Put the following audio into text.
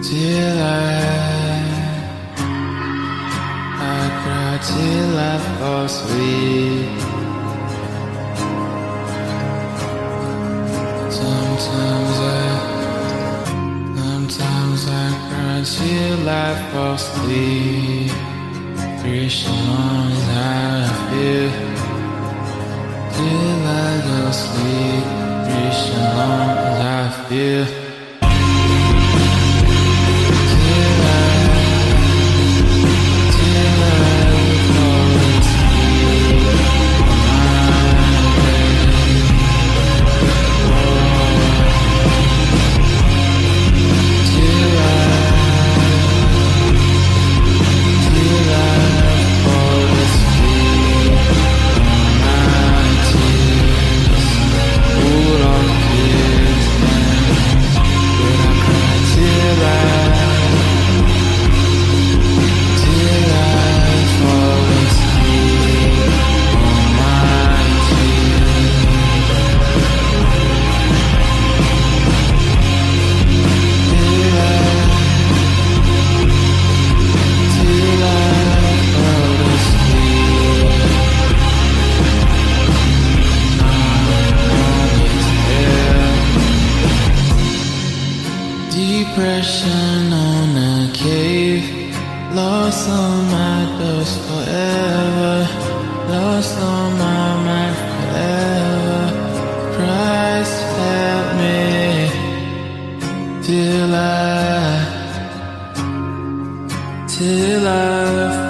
till I cry till I fall asleep. Sometimes I cry till I fall asleep. Reach along as how I feel till I go sleep. Reach along as I feel. Depression on a cave, lost on my dust forever, lost on my mind forever. Christ help me till I